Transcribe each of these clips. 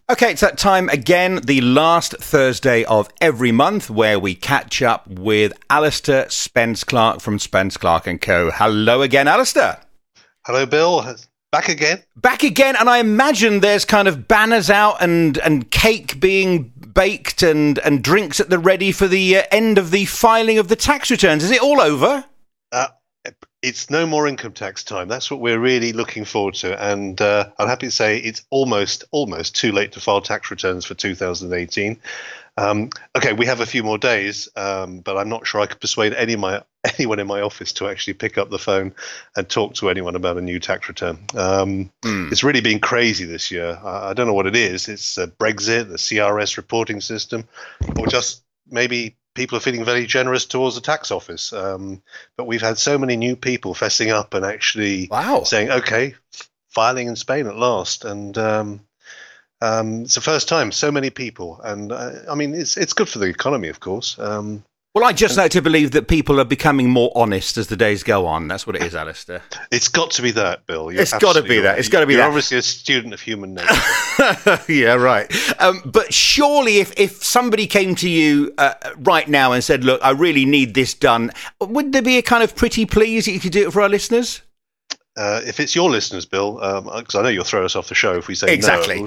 Okay, it's that time again, the last Thursday of every month, where we catch up with Alistair Spence-Clark from Spence-Clark & Co. Hello again, Alistair. Hello, Bill. Back again. Back again, and I imagine there's kind of banners out and cake being baked and drinks at the ready for the end of the filing of the tax returns. Is it all over? It's no more income tax time. That's what we're really looking forward to. And I'm happy to say it's almost too late to file tax returns for 2018. Okay, we have a few more days, but I'm not sure I could persuade anyone in my office to actually pick up the phone and talk to anyone about a new tax return. It's really been crazy this year. I don't know what it is. It's Brexit, the CRS reporting system, or just maybe people are feeling very generous towards the tax office. But we've had so many new people fessing up and actually saying, okay, filing in Spain at last. And it's the first time, so many people. And I mean, it's good for the economy, of course. Well, I just like to believe that people are becoming more honest as the days go on. That's what it is, Alistair. It's got to be that, Bill. It's got to be that. It's got to be that. You're obviously a student of human nature. Yeah, right. But surely if somebody came to you right now and said, look, I really need this done, would there be a kind of pretty please that you could do it for our listeners? If it's your listeners, Bill, because I know you'll throw us off the show if we say exactly.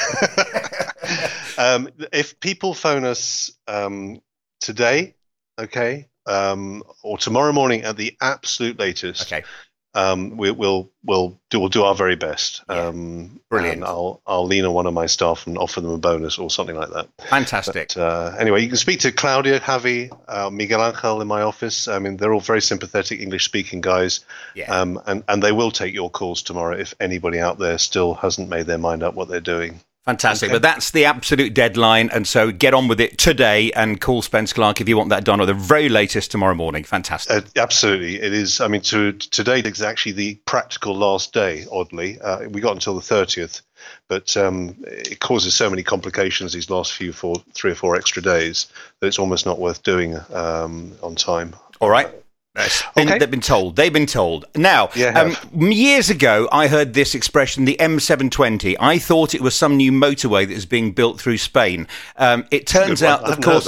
No. If people phone us today, okay, or tomorrow morning at the absolute latest, okay, we'll do our very best. Brilliant. And I'll lean on one of my staff and offer them a bonus or something like that. Fantastic. But, anyway, you can speak to Claudia, Javi, Miguel Angel in my office. I mean, they're all very sympathetic English-speaking guys. Yeah. And they will take your calls tomorrow if anybody out there still hasn't made their mind up what they're doing. Fantastic. Okay. But that's the absolute deadline. And so get on with it today and call Spence-Clark if you want that done, or the very latest tomorrow morning. Fantastic. Absolutely. It is. I mean, today is actually the practical last day, oddly. We got until the 30th, but it causes so many complications these last 3 or 4 extra days that it's almost not worth doing on time. All right. They've been told. Now, years ago, I heard this expression, the M720. I thought it was some new motorway that is being built through Spain. It turns out, of course,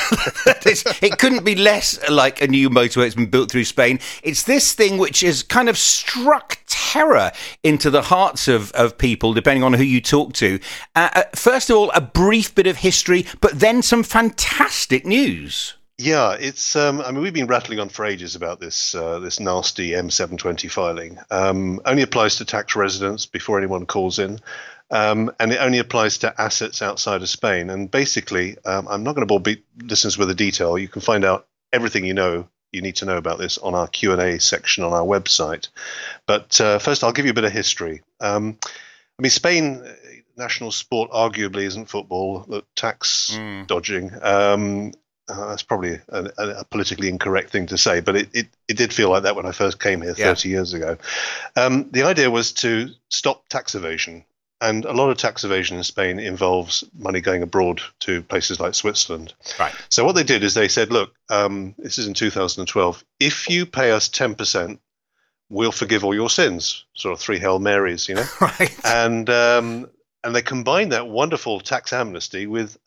it couldn't be less like a new motorway that's been built through Spain. It's this thing which has kind of struck terror into the hearts of people, depending on who you talk to. First of all, a brief bit of history, but then some fantastic news. Yeah, it's. I mean, we've been rattling on for ages about this nasty M720 filing. Only applies to tax residents before anyone calls in, and it only applies to assets outside of Spain. And basically, I'm not going to bore listeners with the detail. You can find out everything you need to know about this on our Q&A section on our website. But first, I'll give you a bit of history. I mean, Spain. National sport arguably isn't football, but tax dodging. That's probably a politically incorrect thing to say, but it did feel like that when I first came here 30 years ago. The idea was to stop tax evasion, and a lot of tax evasion in Spain involves money going abroad to places like Switzerland. Right. So what they did is they said, look, this is in 2012, if you pay us 10%, we'll forgive all your sins. Sort of 3 Hail Marys, you know? Right. And they combined that wonderful tax amnesty with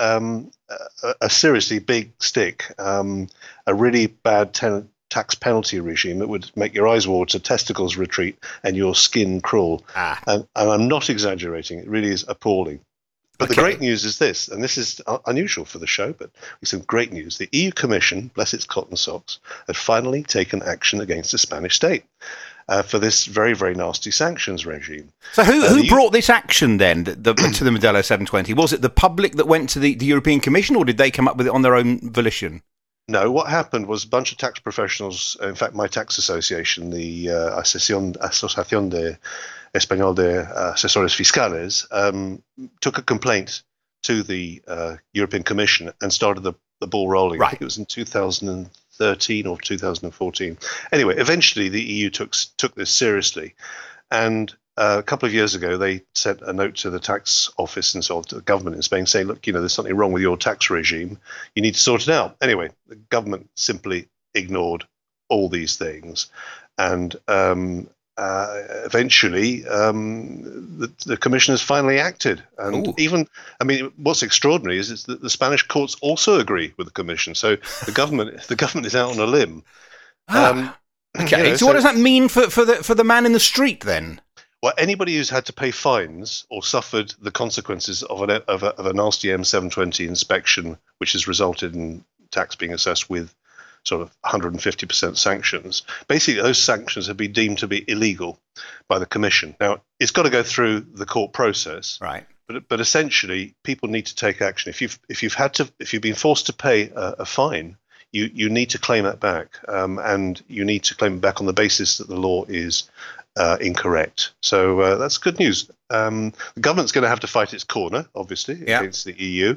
a seriously big stick, a really bad tax penalty regime that would make your eyes water, testicles retreat, and your skin crawl. And I'm not exaggerating. It really is appalling. But the great news is this, and this is unusual for the show, but it's some great news. The EU Commission, bless its cotton socks, had finally taken action against the Spanish state. For this very, very nasty sanctions regime. So who brought this action then to the Modelo 720? Was it the public that went to the European Commission, or did they come up with it on their own volition? No, what happened was a bunch of tax professionals, in fact, my tax association, the Asociación de Español de Asesores Fiscales, took a complaint to the European Commission and started the ball rolling. Right. I think it was in 2013 or 2014. Anyway, eventually the EU took this seriously, and a couple of years ago they sent a note to the tax office and so on, to the government in Spain saying, look, there's something wrong with your tax regime. You need to sort it out. Anyway, the government simply ignored all these things, and eventually, the commissioners finally acted. And what's extraordinary is that the Spanish courts also agree with the commission. So the government is out on a limb. Okay. So what does that mean for the man in the street then? Well, anybody who's had to pay fines or suffered the consequences of a nasty M720 inspection, which has resulted in tax being assessed with sort of 150% sanctions, basically those sanctions have been deemed to be illegal by the Commission. Now, it's got to go through the court process, right? But essentially, people need to take action. If you've been forced to pay a fine, you need to claim that back, and you need to claim it back on the basis that the law is incorrect. So that's good news. The government's going to have to fight its corner, obviously, against the EU.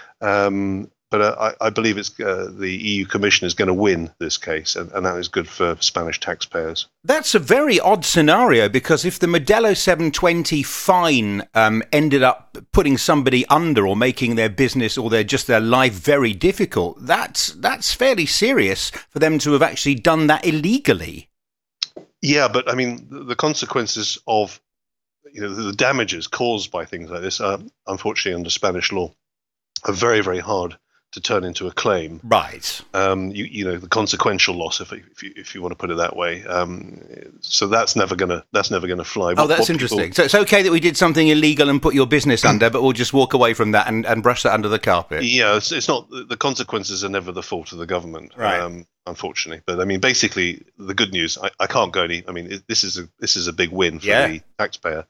But I believe it's the EU Commission is going to win this case, and that is good for Spanish taxpayers. That's a very odd scenario, because if the Modelo 720 fine ended up putting somebody under or making their business or their life very difficult, that's fairly serious for them to have actually done that illegally. Yeah, but I mean, the consequences of the damages caused by things like this, unfortunately, under Spanish law, are very, very hard to turn into a claim, right? The consequential loss, if you want to put it that way. So that's never gonna fly. That's interesting. So it's okay that we did something illegal and put your business under, but we'll just walk away from that and brush that under the carpet. Yeah, it's not, the consequences are never the fault of the government, right? Unfortunately, but I mean, basically, the good news. I can't go any. I mean, this is a big win for the taxpayer.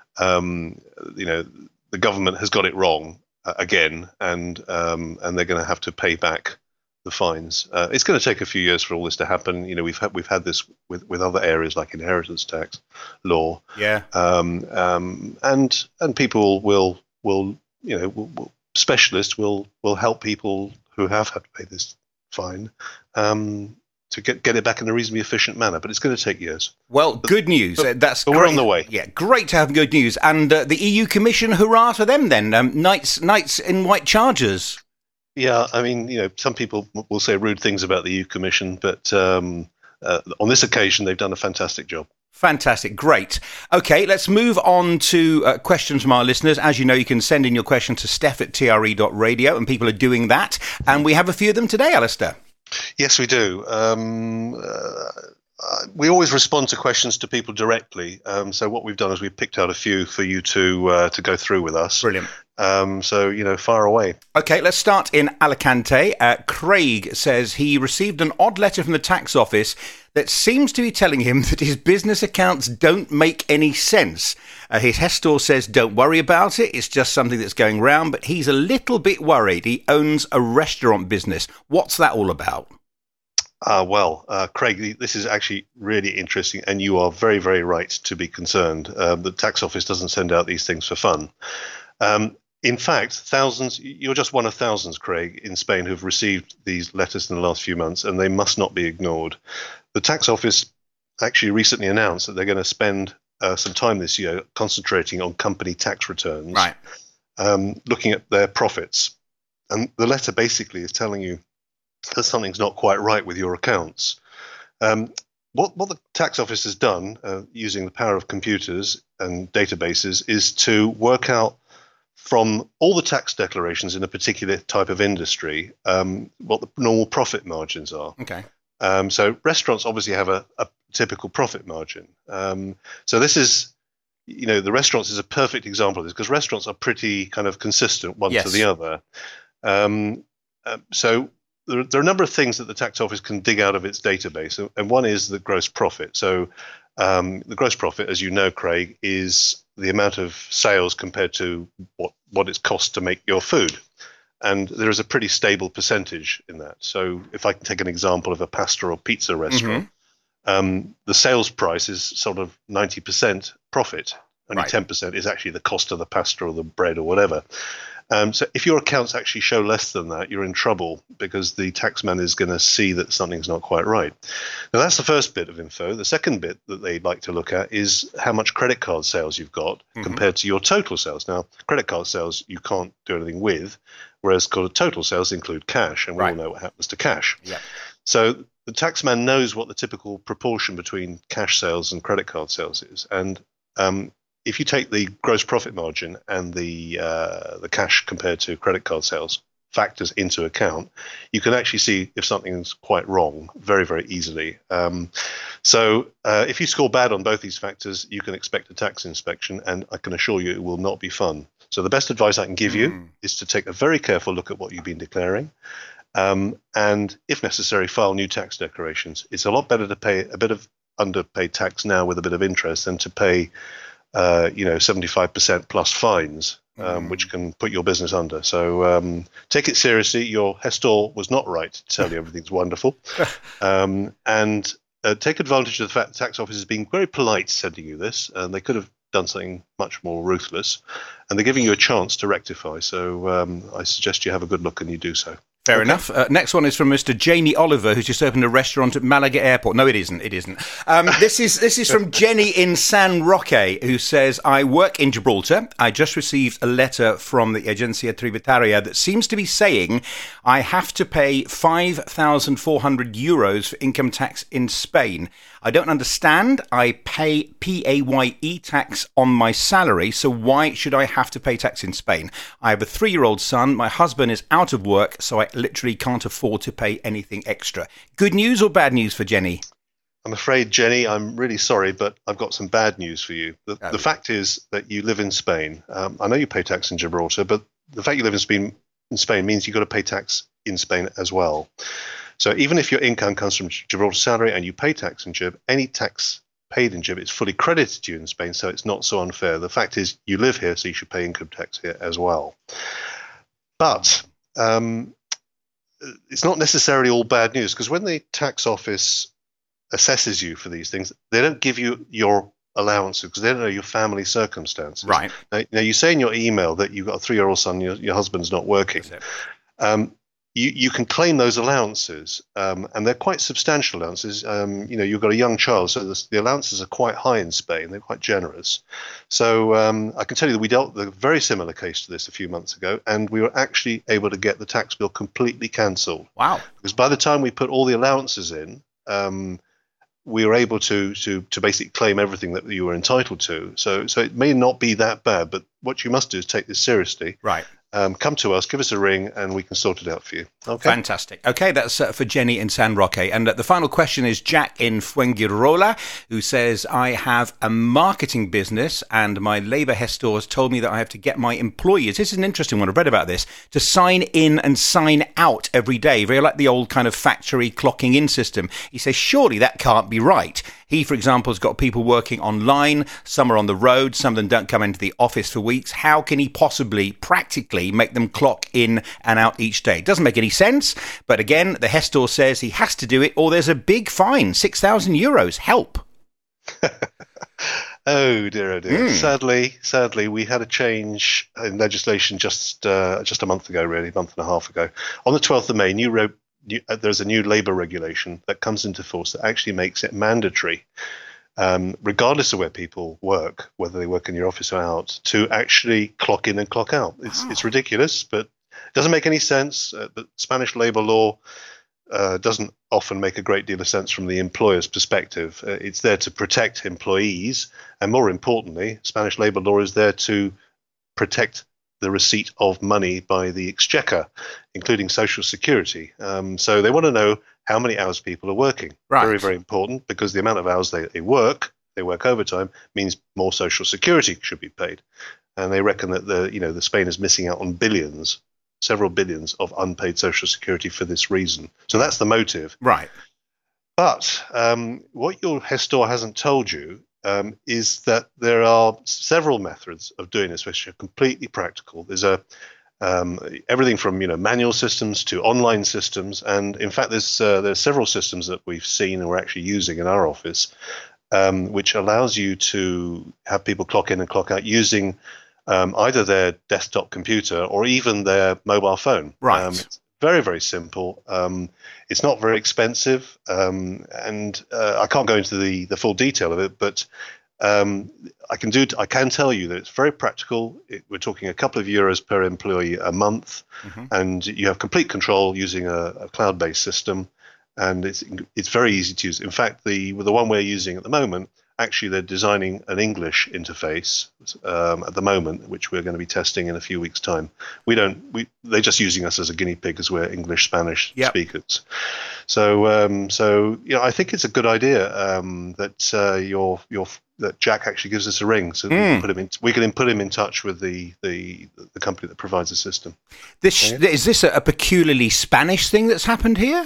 The government has got it wrong again, and they're going to have to pay back the fines. It's going to take a few years for all this to happen. We've had this with other areas like inheritance tax law. And people will specialists will help people who have had to pay this fine to get it back in a reasonably efficient manner, but it's going to take years. Well, good news. That's but great. We're on the way. Yeah, great to have good news. And the EU Commission, hurrah to them then. Knights in white chargers. Yeah, I mean, some people will say rude things about the EU Commission, but on this occasion, they've done a fantastic job. Fantastic. Great. Okay, let's move on to questions from our listeners. As you know, you can send in your question to steph@tre.radio, and people are doing that. And we have a few of them today, Alistair. Yes, we do. We always respond to questions to people directly. So what we've done is we've picked out a few for you to go through with us. Brilliant. So, fire away. Okay, let's start in Alicante. Craig says he received an odd letter from the tax office that seems to be telling him that his business accounts don't make any sense. His Hestor says, don't worry about it. It's just something that's going round, but he's a little bit worried. He owns a restaurant business. What's that all about? Craig, this is actually really interesting, and you are very, very right to be concerned. The tax office doesn't send out these things for fun. In fact, thousands, you're just one of thousands, Craig, in Spain who've received these letters in the last few months, and they must not be ignored. The tax office actually recently announced that they're going to spend some time this year concentrating on company tax returns, right? Looking at their profits. And the letter basically is telling you that something's not quite right with your accounts. What the tax office has done, using the power of computers and databases, is to work out from all the tax declarations in a particular type of industry what the normal profit margins are. Okay. So restaurants obviously have a typical profit margin. So this is, the restaurants is a perfect example of this, because restaurants are pretty kind of consistent one to the other. So there are a number of things that the tax office can dig out of its database, and one is the gross profit. So the gross profit, as you know, Craig, is the amount of sales compared to what it's cost to make your food. And there is a pretty stable percentage in that. So if I can take an example of a pasta or pizza restaurant, the sales price is sort of 90% profit. Only 10% is actually the cost of the pasta or the bread or whatever. So if your accounts actually show less than that, you're in trouble, because the taxman is going to see that something's not quite right. Now, that's the first bit of info. The second bit that they'd like to look at is how much credit card sales you've got compared to your total sales. Now, credit card sales you can't do anything with, whereas total sales include cash, and we all know what happens to cash. Yeah. So the taxman knows what the typical proportion between cash sales and credit card sales is, and if you take the gross profit margin and the cash compared to credit card sales factors into account, you can actually see if something's quite wrong very, very easily. So if you score bad on both these factors, you can expect a tax inspection, and I can assure you it will not be fun. So the best advice I can give you is to take a very careful look at what you've been declaring, and if necessary, file new tax declarations. It's a lot better to pay a bit of underpaid tax now with a bit of interest than to pay 75% plus fines, which can put your business under. So take it seriously. Your Hestor was not right to tell you everything's wonderful. And take advantage of the fact the tax office is being very polite sending you this, and they could have done something much more ruthless, and they're giving you a chance to rectify. So I suggest you have a good look and you do so. Fair enough. Next one is from Mr. Jamie Oliver, who's just opened a restaurant at Malaga Airport. No, it isn't. It isn't. This is from Jenny in San Roque, who says, I work in Gibraltar. I just received a letter from the Agencia Tributaria that seems to be saying I have to pay 5,400 euros for income tax in Spain. I don't understand. I pay PAYE tax on my salary, so why should I have to pay tax in Spain? I have a 3-year-old son. My husband is out of work, so I literally can't afford to pay anything extra. Good news or bad news for Jenny? I'm afraid, Jenny, I'm really sorry, but I've got some bad news for you. The fact is that you live in Spain. I know you pay tax in Gibraltar, but the fact you live in Spain means you've got to pay tax in Spain as well. So even if your income comes from Gibraltar salary and you pay tax in Gib, any tax paid in Gib is fully credited to you in Spain, so it's not so unfair. The fact is you live here, so you should pay income tax here as well. But it's not necessarily all bad news, because when the tax office assesses you for these things, they don't give you your allowances because they don't know your family circumstances. Right. Now you say in your email that you've got a 3-year-old son, your husband's not working. You can claim those allowances, and they're quite substantial allowances. You've got a young child, so the allowances are quite high in Spain. They're quite generous. So I can tell you that we dealt with a very similar case to this a few months ago, and we were actually able to get the tax bill completely cancelled. Wow. Because by the time we put all the allowances in, we were able to basically claim everything that you were entitled to. So it may not be that bad, but what you must do is take this seriously. Right. Come to us, give us a ring, and we can sort it out for you. Okay. Fantastic. Okay, that's for Jenny in San Roque. And the final question is Jack in Fuengirola, who says, I have a marketing business and my Labour Hestor has told me that I have to get my employees, this is an interesting one, I've read about this, to sign in and sign out every day, very like the old kind of factory clocking in system. He says, surely that can't be right. He, for example, has got people working online, some are on the road, some of them don't come into the office for weeks. How can he possibly, practically, make them clock in and out each day? It doesn't make any sense, but again, the Hestor says he has to do it or there's a big fine, 6,000 euros. Help. Oh dear, oh dear. Sadly, we had a change in legislation just a month ago, really, a month and a half ago. On the 12th of May, there's a new labour regulation that comes into force that actually makes it mandatory, regardless of where people work, whether they work in your office or out, to actually clock in and clock out. It's ridiculous, but it doesn't make any sense. The Spanish labour law doesn't often make a great deal of sense from the employer's perspective. It's there to protect employees, and more importantly, Spanish labour law is there to protect the receipt of money by the exchequer, including Social Security. So they want to know how many hours people are working. Right. Very, very important, because the amount of hours they work overtime, means more Social Security should be paid. And they reckon that the Spain is missing out on billions, several billions of unpaid Social Security for this reason. So that's the motive. Right. But what your Hestor hasn't told you is that there are several methods of doing this which are completely practical. There's everything from manual systems to online systems, and in fact there's several systems that we've seen and we're actually using in our office, which allows you to have people clock in and clock out using either their desktop computer or even their mobile phone. Right. It's very, very simple. It's not very expensive, and I can't go into the full detail of it, but I can tell you that it's very practical. We're talking a couple of euros per employee a month, and you have complete control using a cloud-based system. and it's very easy to use. In fact, the one we're using at the moment, actually they're designing an English interface at the moment, which we're going to be testing in a few weeks' time. They're just using us as a guinea pig, as we're English Spanish speakers. So I think it's a good idea that Jack actually gives us a ring, so we can put him in touch with the company that provides the system. Is this a peculiarly Spanish thing that's happened here?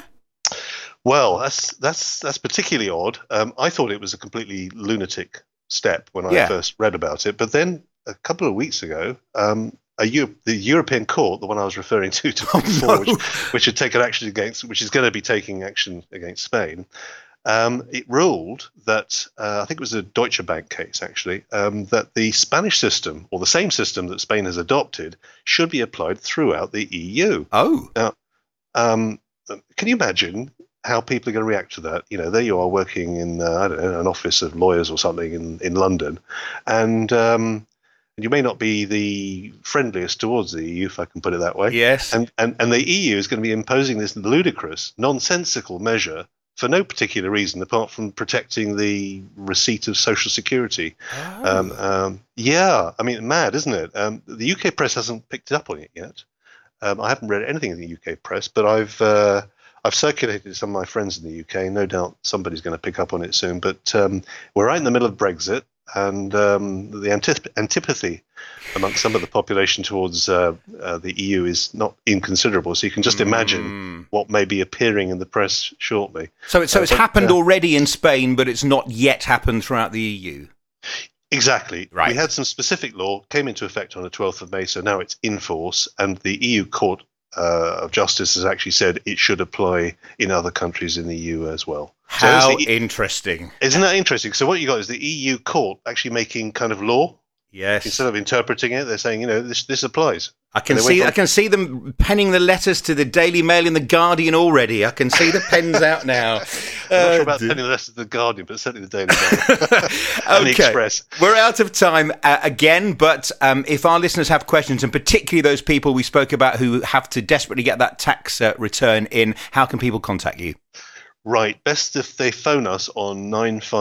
Well, that's particularly odd. I thought it was a completely lunatic step when I first read about it, but then a couple of weeks ago, the European Court, the one I was referring to before, which had taken action which is going to be taking action against Spain, it ruled that I think it was a Deutsche Bank case actually, that the Spanish system, or the same system that Spain has adopted, should be applied throughout the EU. Oh, now, can you imagine how people are going to react to that? There you are working in I don't know, an office of lawyers or something in London, and you may not be the friendliest towards the EU, if I can put it that way. Yes. And the EU is going to be imposing this ludicrous, nonsensical measure for no particular reason apart from protecting the receipt of social security. Oh. I mean, mad, isn't it? The UK press hasn't picked up on it yet. I haven't read anything in the UK press, but I've circulated to some of my friends in the UK. No doubt somebody's going to pick up on it soon. But we're right in the middle of Brexit, and the antipathy amongst some of the population towards the EU is not inconsiderable. So you can just imagine what may be appearing in the press shortly. So it's happened already in Spain, but it's not yet happened throughout the EU. Exactly. Right. We had some specific law, came into effect on the 12th of May, so now it's in force, and the EU Court of Justice has actually said it should apply in other countries in the EU as well. How interesting. Isn't that interesting? So what you got is the EU Court actually making kind of law. Yes. Instead of interpreting it, they're saying, this applies. I can see them penning the letters to the Daily Mail and the Guardian already. I can see the pens out now. I'm not sure about penning the letters to the Guardian, but certainly the Daily Mail and the Express. We're out of time again, but if our listeners have questions, and particularly those people we spoke about who have to desperately get that tax return in, how can people contact you? Right. Best if they phone us on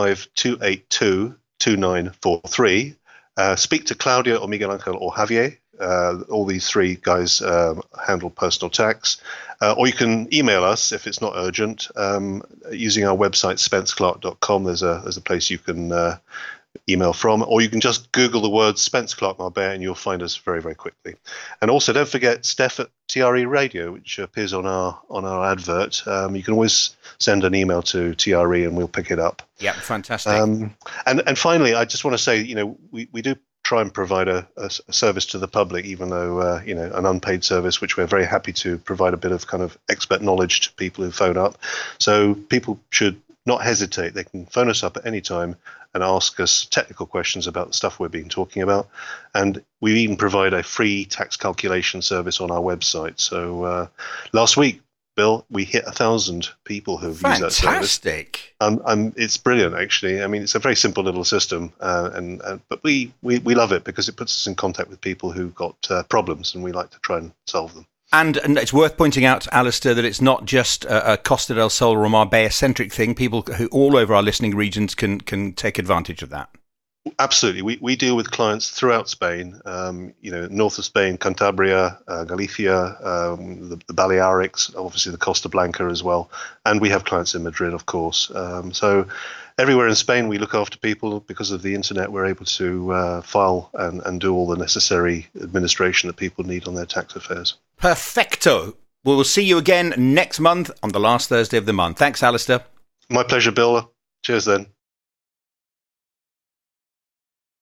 95282 2943. Speak to Claudia or Miguel Angel or Javier. All these three guys handle personal tax. Or you can email us if it's not urgent using our website, spenceclark.com. There's a place you can email from. Or you can just Google the word Spence Clark Marbella and you'll find us very, very quickly. And also don't forget Steph at TRE Radio, which appears on our advert. You can always send an email to TRE and we'll pick it up. Yeah, fantastic. And finally, I just want to say, we do try and provide a service to the public, even though, an unpaid service, which we're very happy to provide a bit of kind of expert knowledge to people who phone up. So people should not hesitate. They can phone us up at any time and ask us technical questions about the stuff we've been talking about. And we even provide a free tax calculation service on our website. So last week, Bill, we hit 1,000 people who've used that service. Fantastic! It's brilliant, actually. I mean, it's a very simple little system, but we love it because it puts us in contact with people who've got problems, and we like to try and solve them. And it's worth pointing out, Alistair, that it's not just a Costa del Sol or Marbella-centric thing. People who all over our listening regions can take advantage of that. Absolutely. We deal with clients throughout Spain, north of Spain, Cantabria, Galicia, the Balearics, obviously the Costa Blanca as well. And we have clients in Madrid, of course. So everywhere in Spain, we look after people. Because of the internet, we're able to file and do all the necessary administration that people need on their tax affairs. Perfecto. We will see you again next month on the last Thursday of the month. Thanks, Alistair. My pleasure, Bill. Cheers then.